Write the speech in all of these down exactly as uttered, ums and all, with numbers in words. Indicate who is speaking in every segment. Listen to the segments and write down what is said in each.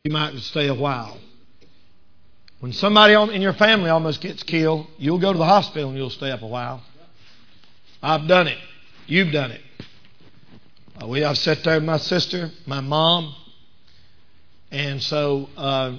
Speaker 1: you might stay a while. When somebody in your family almost gets killed, you'll go to the hospital and you'll stay up a while. I've done it. You've done it. Uh, we, I've sat there with my sister, my mom, and so uh,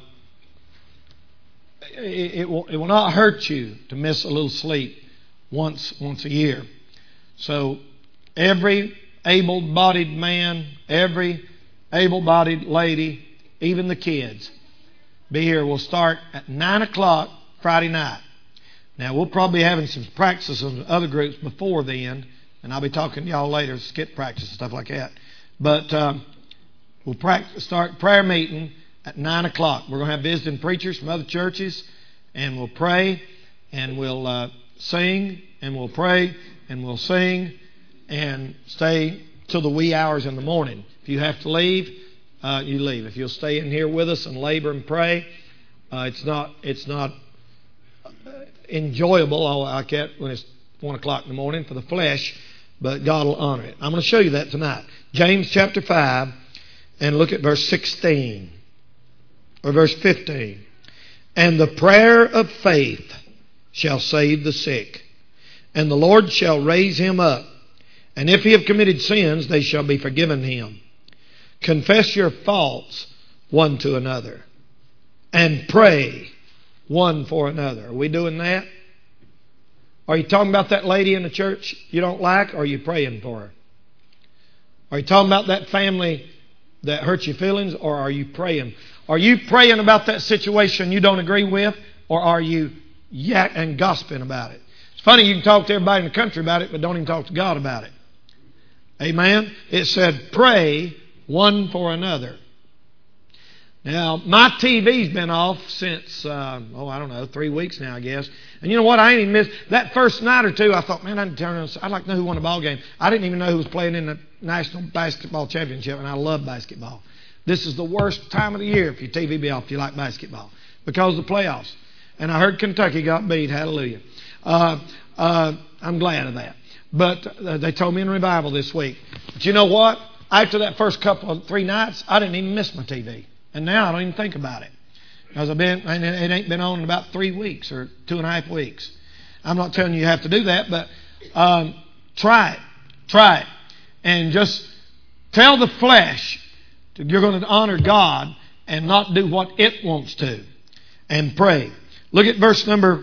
Speaker 1: it, it, will, it will not hurt you to miss a little sleep once once a year. So every able-bodied man, every able-bodied lady, even the kids, be here. We'll start at nine o'clock Friday night. Now, we'll probably be having some practices with other groups before then, and I'll be talking to y'all later, skip practice and stuff like that. But um, we'll practice, start prayer meeting at nine o'clock. We're going to have visiting preachers from other churches, and we'll pray, and we'll uh, sing, and we'll pray, and we'll sing, and stay till the wee hours in the morning. If you have to leave, uh, you leave. If you'll stay in here with us and labor and pray, uh, it's not it's not enjoyable like that when it's one o'clock in the morning for the flesh, but God will honor it. I'm going to show you that tonight. James chapter five, and look at verse sixteen or verse fifteen. And the prayer of faith shall save the sick, and the Lord shall raise him up. And if he have committed sins, they shall be forgiven him. Confess your faults one to another, and pray one for another. Are we doing that? Are you talking about that lady in the church you don't like, or are you praying for her? Are you talking about that family that hurts your feelings, or are you praying? Are you praying about that situation you don't agree with, or are you yak and gossiping about it? It's funny, you can talk to everybody in the country about it, but don't even talk to God about it. Amen? It said, pray one for another. Now, my T V's been off since, uh, oh, I don't know, three weeks now, I guess. And you know what? I ain't even missed that first night or two. I thought, man, I'd turn on. I'd like to know who won the ball game. I didn't even know who was playing in the National Basketball Championship, and I love basketball. This is the worst time of the year if your T V be off if you like basketball, because of the playoffs. And I heard Kentucky got beat. Hallelujah. Uh, uh, I'm glad of that. But uh, they told me in revival this week. But you know what? After that first couple of three nights, I didn't even miss my T V. And now I don't even think about it. Because I've been, and it ain't been on in about three weeks or two and a half weeks. I'm not telling you you have to do that, but um, try it. Try it. And just tell the flesh that you're going to honor God and not do what it wants to. And pray. Look at verse number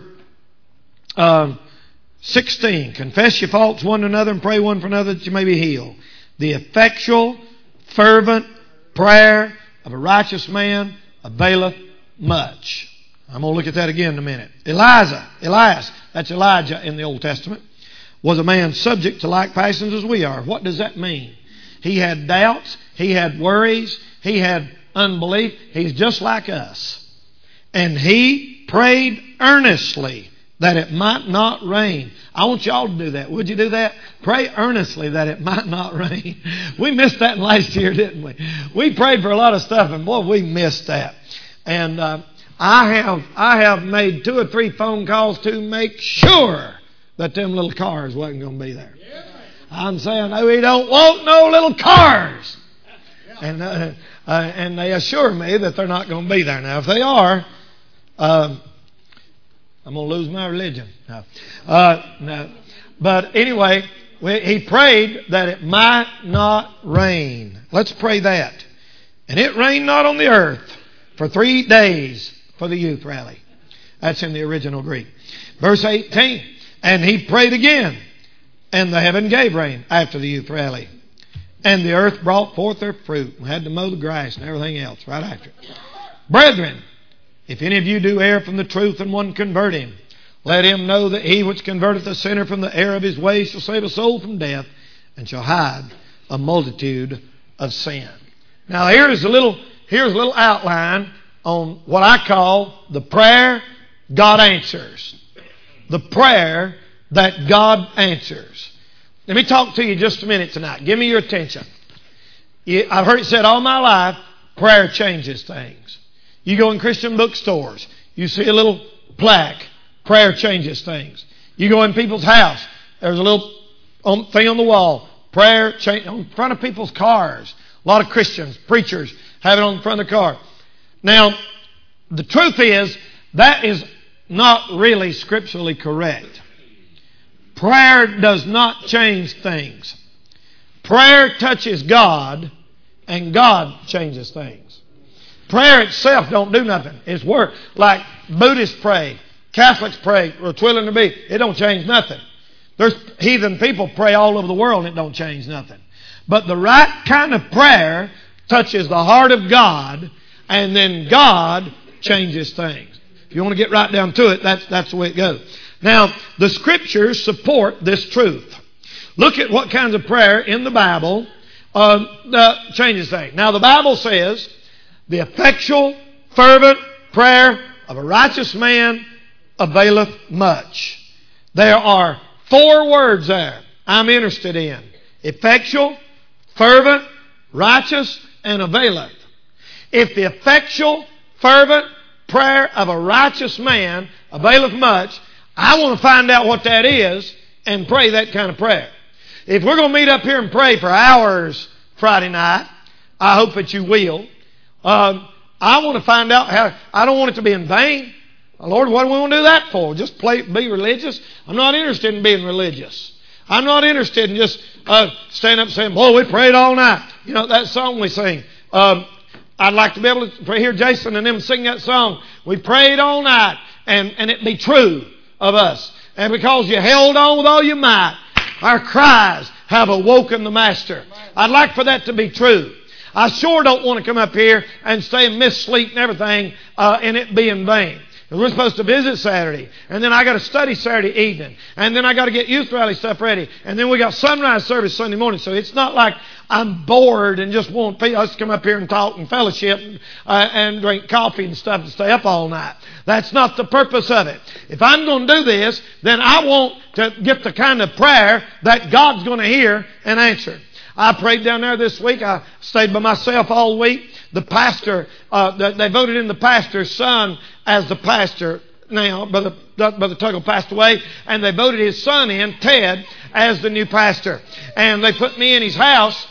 Speaker 1: uh, sixteen. Confess your faults one to another and pray one for another that you may be healed. The effectual, fervent prayer of a righteous man availeth much. I'm going to look at that again in a minute. Elijah, Elias, that's Elijah in the Old Testament, was a man subject to like passions as we are. What does that mean? He had doubts. He had worries. He had unbelief. He's just like us. And he prayed earnestly that it might not rain. I want y'all to do that. Would you do that? Pray earnestly that it might not rain. We missed that last year, didn't we? We prayed for a lot of stuff, and boy, we missed that. And uh, I have I have made two or three phone calls to make sure that them little cars wasn't going to be there. I'm saying, no, we don't want no little cars. And uh, uh, and they assure me that they're not going to be there. Now, if they are, uh, I'm going to lose my religion. No. Uh, no. But anyway, we, he prayed that it might not rain. Let's pray that. And it rained not on the earth for three days for the youth rally. That's in the original Greek. Verse eighteen. And he prayed again, and the heaven gave rain after the youth rally. And the earth brought forth her fruit. We had to mow the grass and everything else right after it. Brethren, if any of you do err from the truth and one convert him, let him know that he which converteth a sinner from the error of his ways shall save a soul from death and shall hide a multitude of sin. Now here's a little, here's a little outline on what I call the prayer God answers. The prayer that God answers. Let me talk to you just a minute tonight. Give me your attention. I've heard it said all my life, prayer changes things. You go in Christian bookstores, you see a little plaque, prayer changes things. You go in people's house, there's a little thing on the wall, prayer change, on front of people's cars. A lot of Christians, preachers, have it on the front of the car. Now, the truth is, that is not really scripturally correct. Prayer does not change things. Prayer touches God, and God changes things. Prayer itself don't do nothing. It's work. Like Buddhists pray, Catholics pray, or twirling the bead. It don't change nothing. There's heathen people pray all over the world, and it don't change nothing. But the right kind of prayer touches the heart of God, and then God changes things. If you want to get right down to it, that's, that's the way it goes. Now, the Scriptures support this truth. Look at what kinds of prayer in the Bible uh, uh, changes things. Now, the Bible says, the effectual, fervent prayer of a righteous man availeth much. There are four words there I'm interested in. Effectual, fervent, righteous, and availeth. If the effectual, fervent prayer of a righteous man availeth much, I want to find out what that is and pray that kind of prayer. If we're going to meet up here and pray for hours Friday night, I hope that you will. Um, I want to find out how. I don't want it to be in vain. Lord, what do we want to do that for? Just play, be religious? I'm not interested in being religious. I'm not interested in just uh, standing up and saying, boy, we prayed all night. You know, that song we sing. Um, I'd like to be able to hear Jason and them sing that song. We prayed all night, and, and it be true of us. And because you held on with all your might, our cries have awoken the Master. I'd like for that to be true. I sure don't want to come up here and stay and miss sleep and everything uh, and it be in vain. We're supposed to visit Saturday, and then I got to study Saturday evening, and then I got to get youth rally stuff ready, and then we got sunrise service Sunday morning. So it's not like I'm bored and just want us to come up here and talk and fellowship and, uh, and drink coffee and stuff and stay up all night. That's not the purpose of it. If I'm going to do this, then I want to get the kind of prayer that God's going to hear and answer. I prayed down there this week. I stayed by myself all week. The pastor, uh, they voted in the pastor's son as the pastor now. Brother, Brother Tuggle passed away, and they voted his son in, Ted, as the new pastor. And they put me in his house,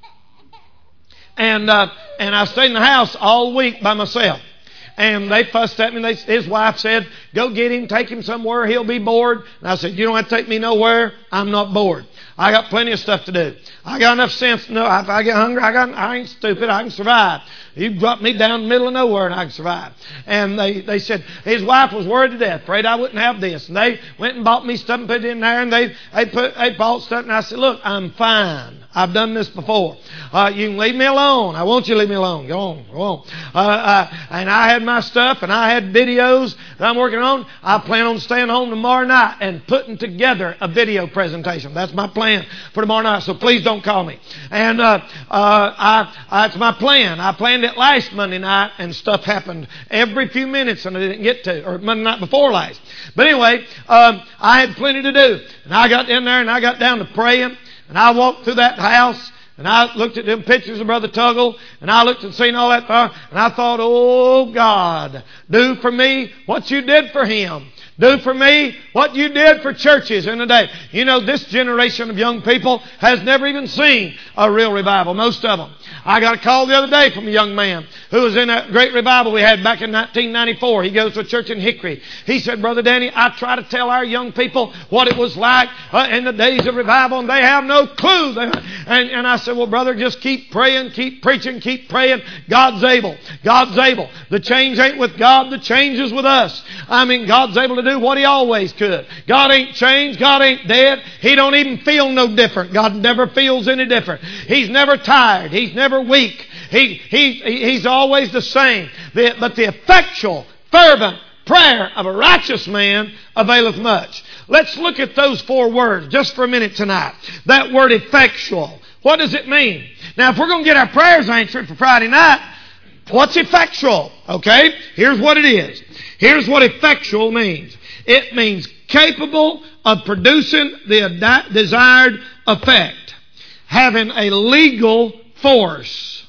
Speaker 1: and uh, and I stayed in the house all week by myself. And they fussed at me. They, his wife said, go get him, take him somewhere, he'll be bored. And I said, you don't have to take me nowhere. I'm not bored. I got plenty of stuff to do. I got enough sense to know if I get hungry, I, got, I ain't stupid. I can survive. You drop me down in the middle of nowhere and I can survive. And they, they said, his wife was worried to death, afraid I wouldn't have this. And they went and bought me stuff and put it in there, and they, they, put, they bought stuff. And I said, look, I'm fine. I've done this before. Uh, you can leave me alone. I want you to leave me alone. Go on. Go on. Uh, uh, and I had my stuff, and I had videos that I'm working on. I plan on staying home tomorrow night and putting together a video presentation. That's my plan for tomorrow night, so please don't call me. And uh, uh, I, I, that's my plan. I planned it last Monday night, and stuff happened every few minutes, and I didn't get to, or Monday night before last. But anyway, um, I had plenty to do. And I got in there, and I got down to praying. And I walked through that house, and I looked at them pictures of Brother Tuggle, and I looked and seen all that stuff, and I thought, oh, God, do for me what you did for him. Do for me what you did for churches in the day. You know, this generation of young people has never even seen a real revival, most of them. I got a call the other day from a young man who was in a great revival we had back in nineteen ninety-four. He goes to a church in Hickory. He said, Brother Danny, I try to tell our young people what it was like uh, in the days of revival, and they have no clue. And, and I said, well, brother, just keep praying, keep preaching, keep praying. God's able. God's able. The change ain't with God. The change is with us. I mean, God's able to do what He always could. God ain't changed. God ain't dead. He don't even feel no different. God never feels any different. He's never tired. He's never weak. He, he, he's always the same. The, but the effectual, fervent prayer of a righteous man availeth much. Let's look at those four words just for a minute tonight. That word effectual. What does it mean? Now, if we're going to get our prayers answered for Friday night, what's effectual? Okay, here's what it is. Here's what effectual means. It means capable of producing the desired effect. Having a legal force.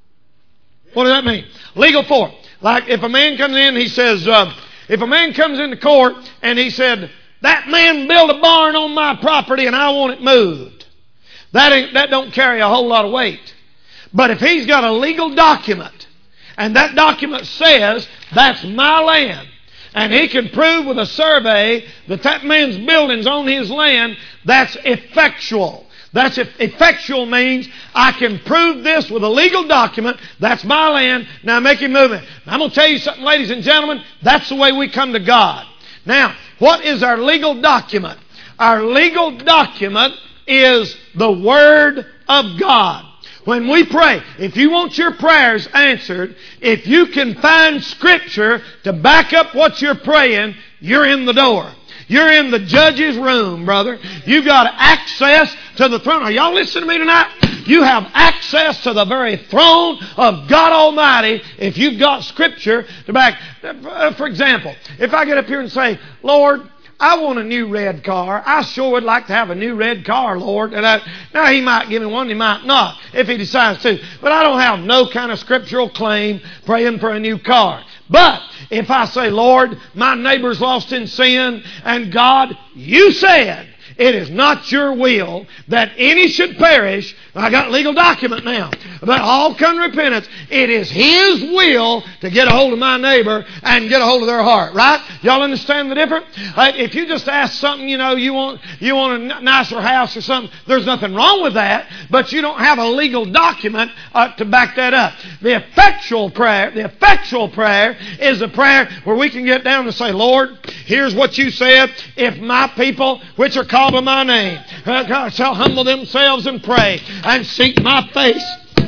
Speaker 1: What does that mean? Legal force. Like if a man comes in, he says, uh, if a man comes into court and he said, that man built a barn on my property and I want it moved. That ain't, that don't carry a whole lot of weight. But if he's got a legal document and that document says that's my land, and he can prove with a survey that that man's building's on his land, that's effectual. That's effectual means I can prove this with a legal document. That's my land. Now make him move it. I'm going to tell you something, ladies and gentlemen. That's the way we come to God. Now, what is our legal document? Our legal document is the Word of God. When we pray, if you want your prayers answered, if you can find Scripture to back up what you're praying, you're in the door. You're in the judge's room, brother. You've got access to the throne. Are y'all listening to me tonight? You have access to the very throne of God Almighty if you've got Scripture to back. For example, if I get up here and say, Lord, I want a new red car. I sure would like to have a new red car, Lord. And I, now He might give me one, He might not, if He decides to. But I don't have no kind of scriptural claim praying for a new car. But if I say, Lord, my neighbor's lost in sin, and God, you said it is not your will that any should perish. I got legal document now. But all come to repentance. It is His will to get a hold of my neighbor and get a hold of their heart. Right? Y'all understand the difference? Uh, if you just ask something, you know, you want you want a n- nicer house or something, there's nothing wrong with that. But you don't have a legal document uh, to back that up. The effectual prayer, the effectual prayer is a prayer where we can get down and say, Lord, here's what you said. If my people, which are called by my name, uh, shall humble themselves and pray and seek my face,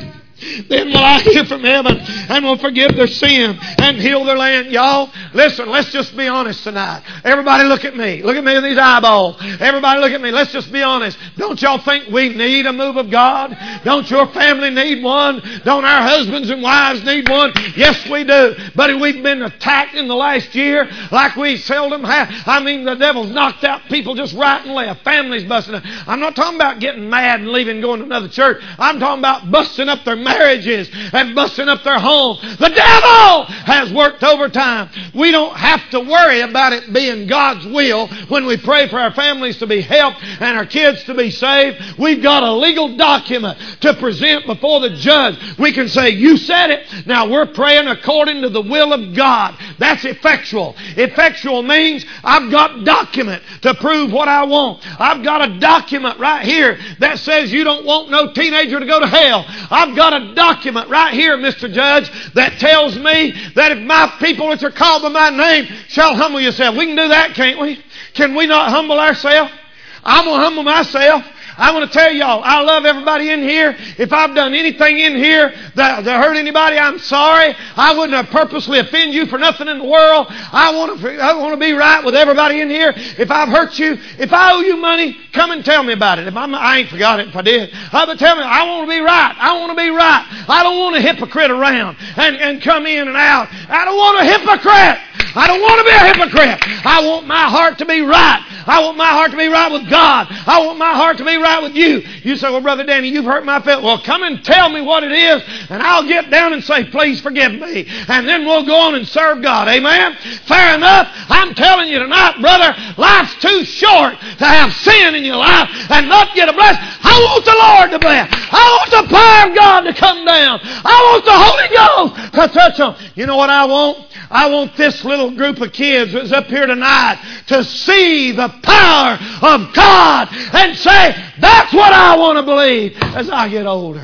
Speaker 1: then will I hear from heaven and will forgive their sin and heal their land. Y'all, listen, let's just be honest tonight. Everybody look at me. Look at me in these eyeballs. Everybody look at me. Let's just be honest. Don't y'all think we need a move of God? Don't your family need one? Don't our husbands and wives need one? Yes, we do. But we've been attacked in the last year like we seldom have. I mean, the devil's knocked out people just right and left. Families busting up. I'm not talking about getting mad and leaving and going to another church. I'm talking about busting up their marriages and busting up their home. The devil has worked overtime. We don't have to worry about it being God's will when we pray for our families to be helped and our kids to be saved. We've got a legal document to present before the judge. We can say, you said it. Now we're praying according to the will of God. That's effectual. Effectual means I've got document to prove what I want. I've got a document right here that says you don't want no teenager to go to hell. I've got a document right here, Mister Judge, that tells me that if my people which are called by my name shall humble yourself. We can do that, can't we? Can we not humble ourselves? I'm going to humble myself. I want to tell y'all, I love everybody in here. If I've done anything in here that, that hurt anybody, I'm sorry. I wouldn't have purposely offend you for nothing in the world. I want to, I want to be right with everybody in here. If I've hurt you, if I owe you money, come and tell me about it. If I'm, I ain't forgot it if I did. Uh, but tell me, I want to be right. I want to be right. I don't want a hypocrite around and, and come in and out. I don't want a hypocrite. I don't want to be a hypocrite. I want my heart to be right. I want my heart to be right with God. I want my heart to be right with you. You say, well, Brother Danny, you've hurt my feelings. Well, come and tell me what it is, and I'll get down and say, please forgive me. And then we'll go on and serve God. Amen? Fair enough. I'm telling you tonight, brother, life's too short to have sin in your life and not get a blessing. I want the Lord to bless. I want the power of God to come down. I want the Holy Ghost to touch them. You know what I want? I want this little group of kids that's up here tonight to see the power of God and say, that's what I want to believe as I get older.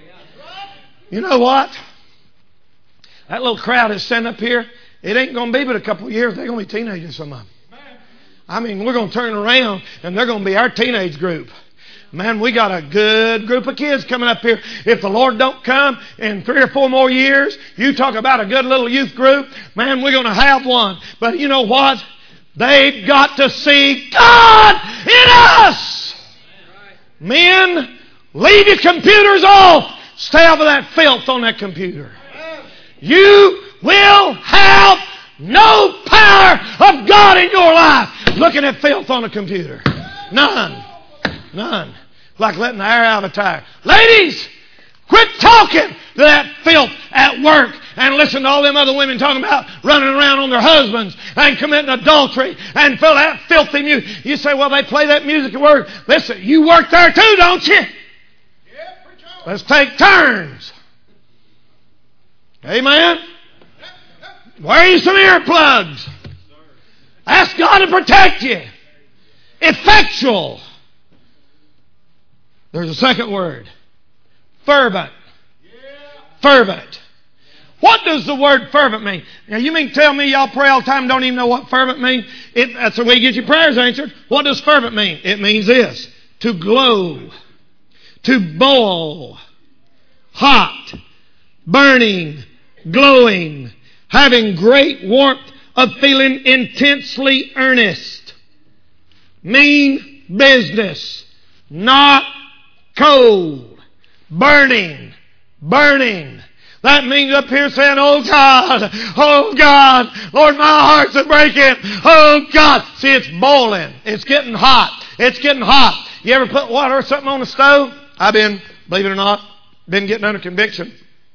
Speaker 1: You know what? That little crowd that's standing up here, it ain't going to be but a couple of years. They're going to be teenagers, some of them. I mean, we're going to turn around and they're going to be our teenage group. Man, we got a good group of kids coming up here. If the Lord don't come in three or four more years, you talk about a good little youth group, man, we're going to have one. But you know what? They've got to see God in us. Men, leave your computers off. Stay off of that filth on that computer. You will have no power of God in your life looking at filth on a computer. None. None. Like letting the air out of a tire. Ladies, quit talking to that filth at work and listen to all them other women talking about running around on their husbands and committing adultery and feel that filthy music. You say, well, they play that music at work. Listen, you work there too, don't you? Let's take turns. Amen? Wear you some earplugs. Ask God to protect you. Effectual. There's a second word. Fervent. Fervent. What does the word fervent mean? Now you mean tell me y'all pray all the time and don't even know what fervent means? It, that's the way you get your prayers answered. What does fervent mean? It means this. To glow. To boil. Hot. Burning. Glowing. Having great warmth of feeling, intensely earnest. Mean business. Not cold. Burning. Burning. That means up here saying, oh God, oh God, Lord, my heart's a breaking. Oh God. See, it's boiling. It's getting hot. It's getting hot. You ever put water or something on the stove? I've been, believe it or not, been getting under conviction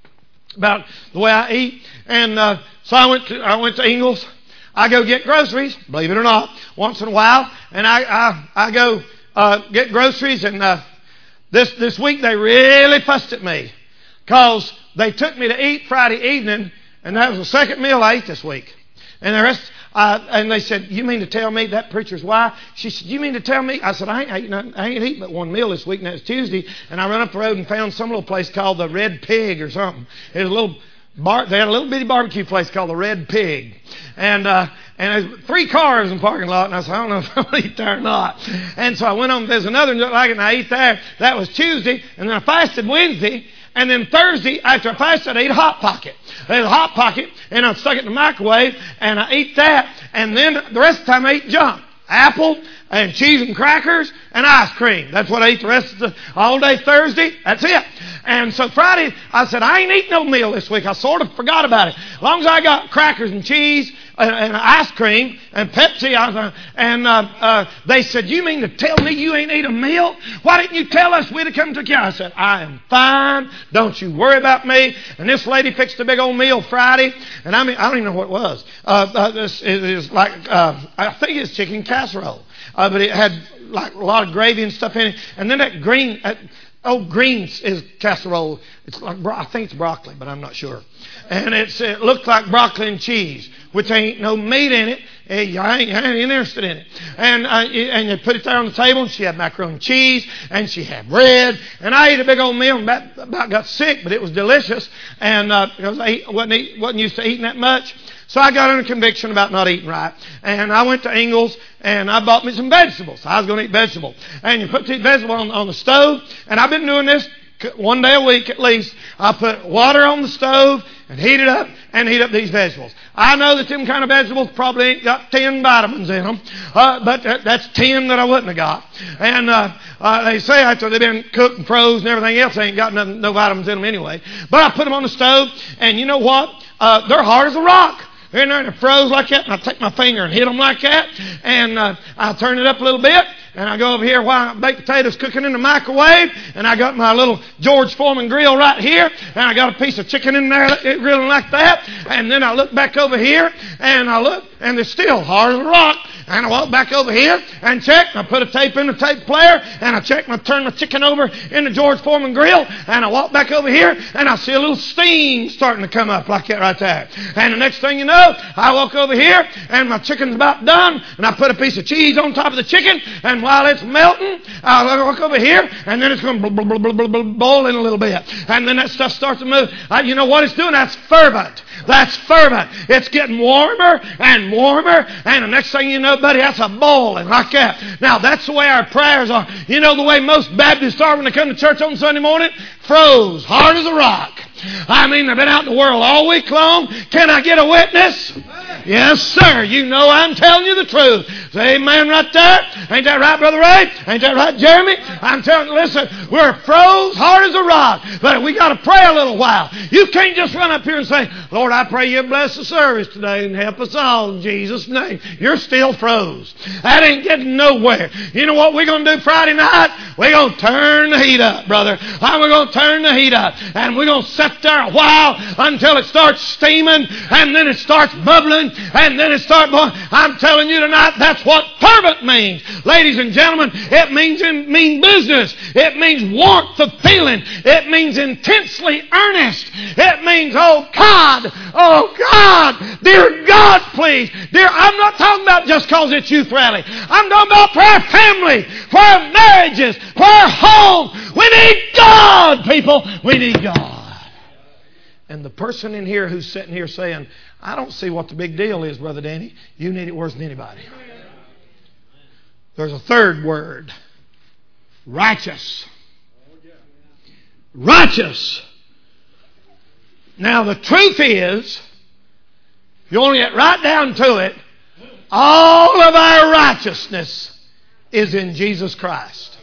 Speaker 1: about the way I eat. And uh, so I went to I went to Ingles. I go get groceries, believe it or not, once in a while. And I I, I go uh, get groceries. And uh, this this week they really fussed at me because they took me to eat Friday evening, and that was the second meal I ate this week. And the rest, uh, and they said, "You mean to tell me that preacher's wife?" She said, "You mean to tell me?" I said, "I ain't eating, I ain't eating but one meal this week, and that's Tuesday." And I ran up the road and found some little place called the Red Pig or something. It was a little bar. They had a little bitty barbecue place called the Red Pig, and uh, and there's three cars in the parking lot. And I said, "I don't know if I'll eat there or not." And so I went on. There's another one that looked like it, and I ate there. That was Tuesday, and then I fasted Wednesday. And then Thursday, after I fasted, I ate a Hot Pocket. I ate a Hot Pocket, and I stuck it in the microwave, and I ate that. And then the rest of the time I ate junk. Apple and cheese and crackers and ice cream. That's what I ate the rest of the all day Thursday. That's it. And so Friday, I said, I ain't eating no meal this week. I sort of forgot about it. As long as I got crackers and cheese and, and ice cream and Pepsi, I was, uh, and uh, uh, they said, you mean to tell me you ain't eat a meal? Why didn't you tell us we'd have come to you? I said, I am fine. Don't you worry about me. And this lady fixed a big old meal Friday, and I mean, I don't even know what it was. Uh, uh, this is, is like, uh, I think it's chicken casserole, uh, but it had like a lot of gravy and stuff in it. And then that green, uh, oh, greens is casserole. It's like, bro- I think it's broccoli, but I'm not sure. And it's, it looked like broccoli and cheese, which ain't no meat in it. Hey, I ain't, I ain't interested in it. And, uh, and you put it there on the table, and she had macaroni and cheese, and she had bread. And I ate a big old meal and about, about got sick, but it was delicious. And uh, because I eat, wasn't, eat, wasn't used to eating that much. So I got under conviction about not eating right. And I went to Ingles, and I bought me some vegetables. I was going to eat vegetables. And you put these vegetables on, on the stove. And I've been doing this one day a week at least. I put water on the stove and heat it up and heat up these vegetables. I know that them kind of vegetables probably ain't got ten vitamins in them. Uh, but that, that's ten that I wouldn't have got. And uh, uh, they say after they've been cooked and frozen and everything else, they ain't got nothing, no vitamins in them anyway. But I put them on the stove, and you know what? Uh, they're hard as a rock. They're in there and they're froze like that, and I take my finger and hit them like that, and uh, I turn it up a little bit, and I go over here while baked potatoes cooking in the microwave, and I got my little George Foreman grill right here, and I got a piece of chicken in there grilling like that, and then I look back over here, and I look, and they're still hard as a rock, and I walk back over here and check, and I put a tape in the tape player, and I check, and I turn my chicken over in the George Foreman grill, and I walk back over here, and I see a little steam starting to come up like that right there. And the next thing you know, I walk over here, and my chicken's about done, and I put a piece of cheese on top of the chicken, and while it's melting, I walk over here, and then it's going to boil in a little bit. And then that stuff starts to move. Uh, you know what it's doing? That's fervent. That's fervent. It's getting warmer and warmer, and the next thing you know, buddy, that's a boiling like that. Now, that's the way our prayers are. You know the way most Baptists are when they come to church on Sunday morning? Froze, hard as a rock. I mean, they've been out in the world all week long. Can I get a witness? Yes, sir. You know I'm telling you the truth. Say amen right there. Ain't that right, Brother Ray? Ain't that right, Jeremy? I'm telling you, listen, we're froze hard as a rock, but we got to pray a little while. You can't just run up here and say, Lord, I pray you bless the service today and help us all in Jesus' name. You're still froze. That ain't getting nowhere. You know what we're going to do Friday night? We're going to turn the heat up, brother. And we're going to turn the heat up, and we're going to sit there a while until it starts steaming, and then it starts bubbling, and then it starts boiling. I'm telling you tonight, that's That's what fervent means. Ladies and gentlemen, it means in mean business. It means warmth of feeling. It means intensely earnest. It means, oh God, oh God, dear God, please. Dear, I'm not talking about just because it's youth rally. I'm talking about for our family, for our marriages, for our home. We need God, people. We need God. And the person in here who's sitting here saying, I don't see what the big deal is, Brother Danny. You need it worse than anybody. There's a third word. Righteous. Righteous. Now the truth is, if you want to get right down to it, all of our righteousness is in Jesus Christ.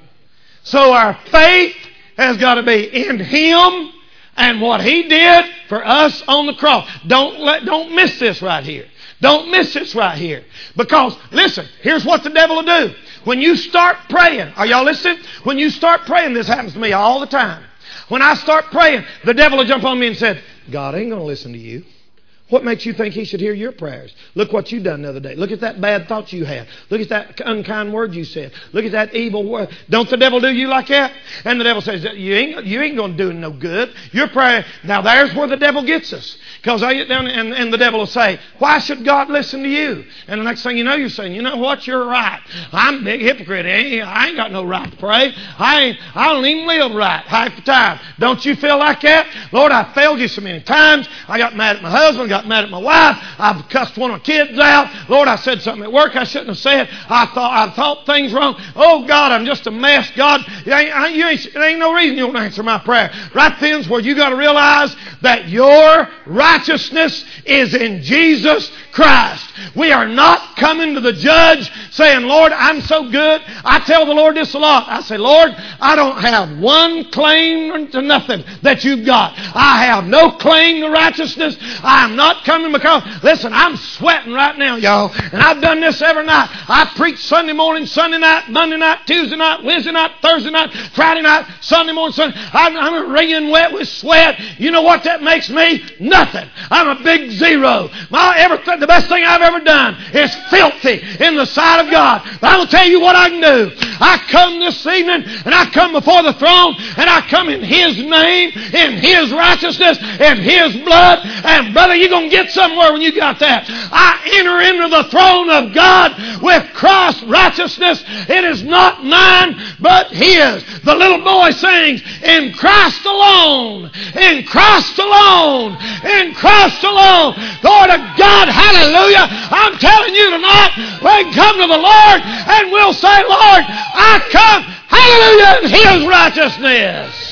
Speaker 1: So our faith has got to be in Him and what He did for us on the cross. Don't let, don't miss this right here. Don't miss this right here. Because, listen, here's what the devil will do. When you start praying, are y'all listening? When you start praying, this happens to me all the time. When I start praying, the devil will jump on me and say, God ain't going to listen to you. What makes you think He should hear your prayers? Look what you done the other day. Look at that bad thought you had. Look at that unkind word you said. Look at that evil word. Don't the devil do you like that? And the devil says, you ain't, you ain't going to do no good. Your prayer. Now there's where the devil gets us. Because I get down and, and the devil will say, why should God listen to you? And the next thing you know, you're saying, you know what? You're right. I'm a big hypocrite. I ain't, I ain't got no right to pray. I ain't, I don't even live right half the time. Don't you feel like that? Lord, I failed you so many times. I got mad at my husband. Got mad at my wife. I've cussed one of my kids out. Lord, I said something at work I shouldn't have said. I thought I thought things wrong. Oh God, I'm just a mess. God, you ain't, you ain't, there ain't no reason you don't answer my prayer. Right then's where you got to realize that your righteousness is in Jesus Christ. We are not coming to the judge saying, Lord, I'm so good. I tell the Lord this a lot. I say, Lord, I don't have one claim to nothing that you've got. I have no claim to righteousness. I'm not coming because, listen, I'm sweating right now, y'all. And I've done this every night. I preach Sunday morning, Sunday night, Monday night, Tuesday night, Wednesday night, Thursday night, Friday night, Sunday morning, Sunday. I'm, I'm wringing wet with sweat. You know what that makes me? Nothing. I'm a big zero. My everything, the best thing I've ever done is filthy in the sight of God. But I'm going to tell you what I can do. I come this evening and I come before the throne and I come in His name, in His righteousness, in His blood. And brother, you're going to get somewhere when you got that. I enter into the throne of God with Christ's righteousness. It is not mine, but His. The little boy sings, in Christ alone, in Christ alone, in Christ alone. Lord of God, hallelujah. I'm telling you tonight, we can come to the Lord and we'll say, Lord, I come, hallelujah, in His righteousness.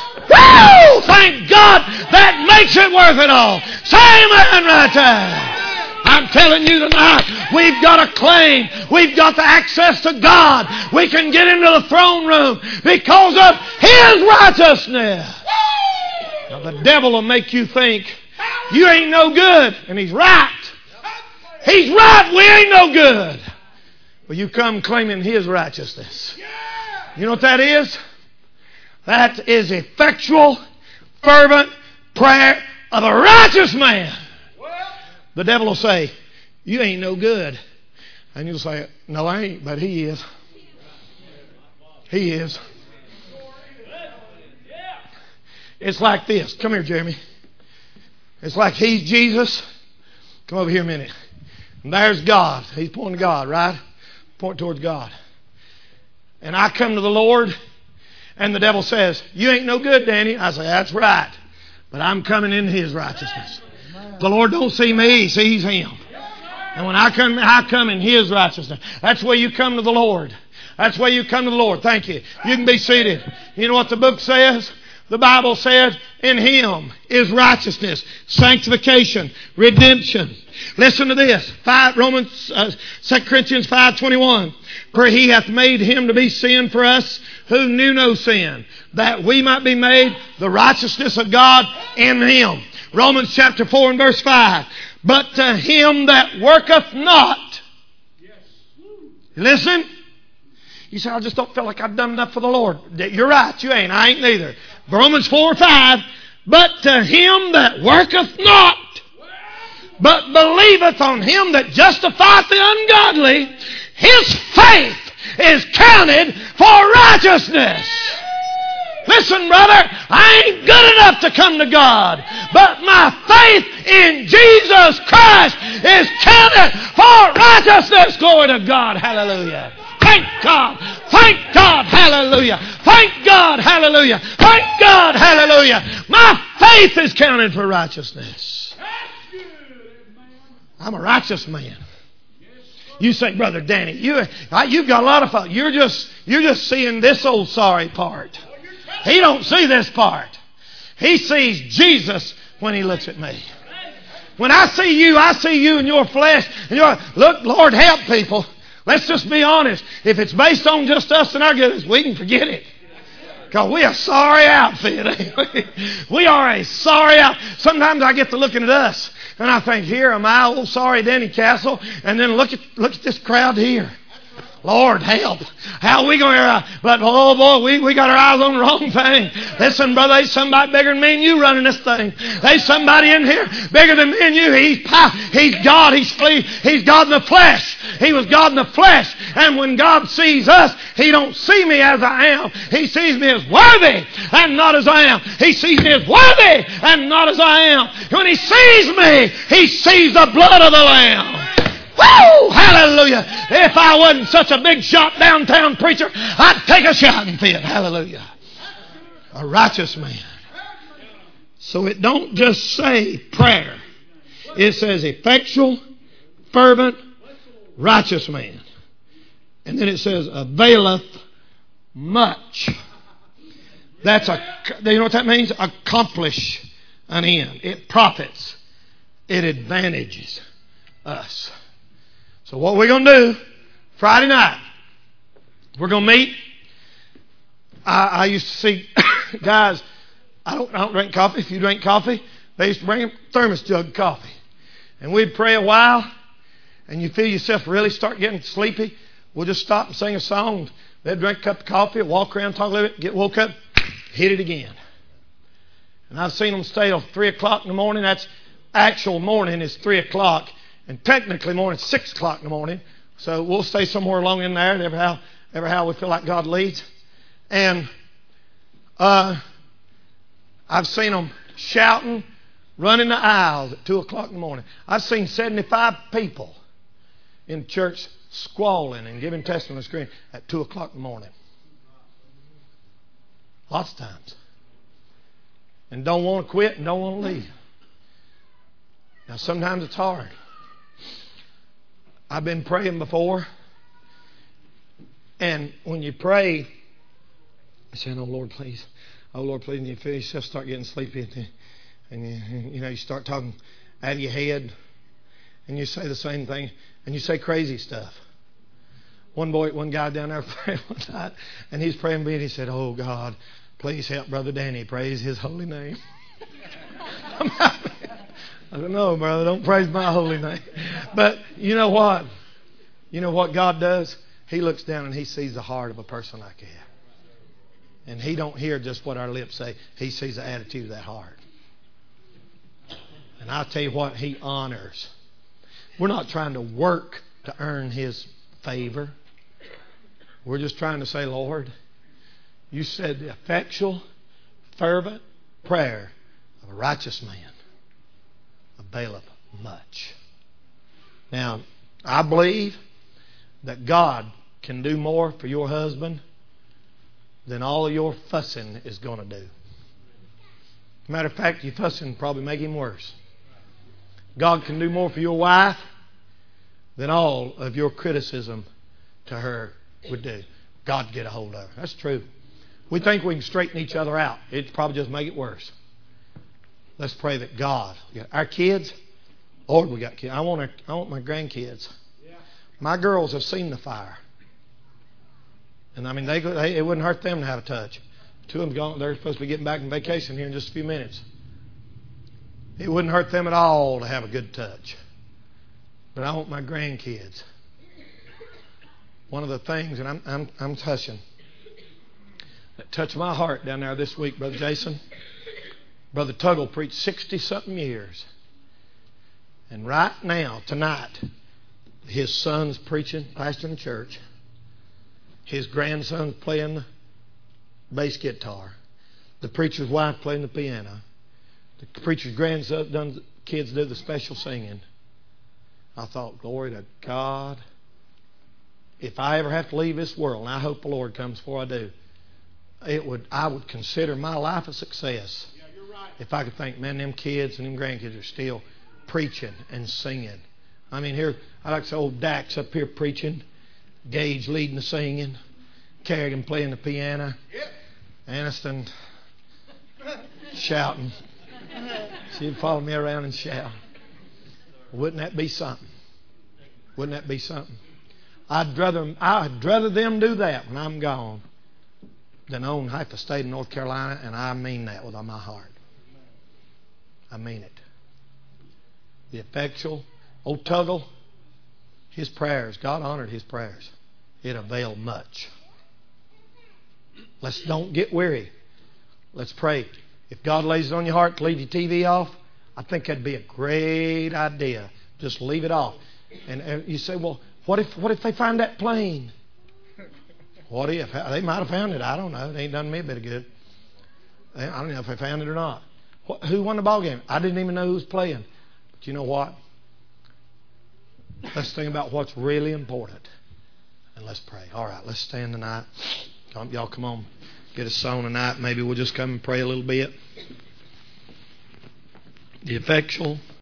Speaker 1: Woo! Thank God, that makes it worth it all. Say amen right there. I'm telling you tonight, we've got a claim. We've got the access to God. We can get into the throne room because of His righteousness. Now, the devil will make you think you ain't no good. And he's right. He's right. We ain't no good. But you come claiming His righteousness. You know what that is? That is effectual, fervent prayer of a righteous man. The devil will say, you ain't no good. And you'll say, no, I ain't, but He is. He is. It's like this. Come here, Jeremy. It's like He's Jesus. Come over here a minute. And there's God. He's pointing to God, right? Point towards God. And I come to the Lord, and the devil says, you ain't no good, Danny. I say, that's right. But I'm coming in His righteousness. The Lord don't see me, He sees Him. And when I come, I come in His righteousness. That's where you come to the Lord. That's where you come to the Lord. Thank you. You can be seated. You know what the book says? The Bible said, in Him is righteousness, sanctification, redemption. Listen to this. Five, Romans, uh, Second Corinthians five twenty-one. For He hath made Him to be sin for us who knew no sin, that we might be made the righteousness of God in Him. Romans chapter four and verse five. But to him that worketh not. Listen. You say, I just don't feel like I've done enough for the Lord. You're right, you ain't. I ain't neither. Romans four five. But to him that worketh not, but believeth on him that justifieth the ungodly, his faith is counted for righteousness. Listen, brother, I ain't good enough to come to God, but my faith in Jesus Christ is counted for righteousness. Glory to God. Hallelujah. Thank God. Thank God. Hallelujah. Thank God. Hallelujah. Thank God. Hallelujah. My faith is counted for righteousness. I'm a righteous man. You say, Brother Danny, you, you've got a lot of fun. You're just, you're just seeing this old sorry part. He don't see this part. He sees Jesus when he looks at me. When I see you, I see you in your flesh. And you're, look, Lord, help people. Let's just be honest. If it's based on just us and our goodness, we can forget it. Because we are a sorry outfit. We are a sorry outfit. Sometimes I get to looking at us and I think, here am I, old sorry Danny Castle. And then look at look at this crowd here. Lord, help. How are we going to... But, oh, boy, we, we got our eyes on the wrong thing. Listen, brother, there's somebody bigger than me and you running this thing. There's somebody in here bigger than me and you. He's, he's God. He's, he's God in the flesh. He was God in the flesh. And when God sees us, He don't see me as I am. He sees me as worthy and not as I am. He sees me as worthy and not as I am. When He sees me, He sees the blood of the Lamb. Woo! Hallelujah. If I wasn't such a big shot downtown preacher, I'd take a shouting fit. Hallelujah. A righteous man. So it don't just say prayer. It says effectual, fervent, righteous man. And then it says availeth much. That's a, you know what that means? Accomplish an end. It profits. It advantages us. So what we're going to do Friday night, we're going to meet. I, I used to see guys, I don't, I don't drink coffee. If you drink coffee, they used to bring a thermos jug of coffee. And we'd pray a while, and you feel yourself really start getting sleepy. We'll just stop and sing a song. They'd drink a cup of coffee, walk around, talk a little bit, get woke up, hit it again. And I've seen them stay till three o'clock in the morning. That's actual morning is three o'clock. And technically morning is six o'clock in the morning. So we'll stay somewhere along in there, ever how, ever how we feel like God leads. And uh, I've seen them shouting, running the aisles at two o'clock in the morning. I've seen seventy-five people in church squalling and giving testimony screen at two o'clock in the morning. Lots of times. And don't want to quit and don't want to leave. Now sometimes it's hard. I've been praying before, and when you pray, you're saying, "Oh Lord, please, oh Lord, please," and you feel yourself start getting sleepy, and you, you know you start talking out of your head, and you say the same thing, and you say crazy stuff. One boy, one guy down there praying one night, and he's praying me, and he said, "Oh God, please help Brother Danny praise His holy name." I don't know, brother. Don't praise my holy name. But you know what? You know what God does? He looks down and He sees the heart of a person like that. And He don't hear just what our lips say. He sees the attitude of that heart. And I'll tell you what, He honors. We're not trying to work to earn His favor. We're just trying to say, Lord, You said the effectual, fervent prayer of a righteous man availeth much. Now, I believe that God can do more for your husband than all of your fussing is going to do. Matter of fact, your fussing probably make him worse. God can do more for your wife than all of your criticism to her would do. God get a hold of her. That's true. We think we can straighten each other out. It'd probably just make it worse. Let's pray that God, our kids, Lord, we got kids. I want our, I want my grandkids. My girls have seen the fire, and I mean, they, they it wouldn't hurt them to have a touch. Two of them gone. They're supposed to be getting back on vacation here in just a few minutes. It wouldn't hurt them at all to have a good touch. But I want my grandkids. One of the things, and I'm I'm I'm hushing, that touched my heart down there this week, Brother Jason. Brother Tuggle preached sixty-something years. And right now, tonight, his son's preaching, pastoring the church. His grandson's playing the bass guitar. The preacher's wife playing the piano. The preacher's grandson done kids do the special singing. I thought, glory to God. If I ever have to leave this world, and I hope the Lord comes before I do, it would I would consider my life a success.
Speaker 2: Yeah, you're right.
Speaker 1: If I could think, man, them kids and them grandkids are still preaching and singing. I mean, here, I like to say old Dax up here preaching, Gage leading the singing, Kerrigan playing the piano,
Speaker 2: Yep.
Speaker 1: Aniston shouting. She'd follow me around and shout. Wouldn't that be something? Wouldn't that be something? I'd rather I'd rather them do that when I'm gone than own half the state of North Carolina, and I mean that with all my heart. I mean it. The effectual old Tuggle, his prayers, God honored his prayers. It availed much. Let's don't get weary. Let's pray. If God lays it on your heart to leave your T V off, I think that'd be a great idea. Just leave it off. And, and you say, well, what if what if they find that plane? What if? They might have found it. I don't know. It ain't done me a bit of good. I don't know if they found it or not. What, who won the ball game? I didn't even know who was playing. But you know what? Let's think about what's really important. And let's pray. All right, let's stand tonight. Y'all come on. Get a song tonight. Maybe we'll just come and pray a little bit. The effectual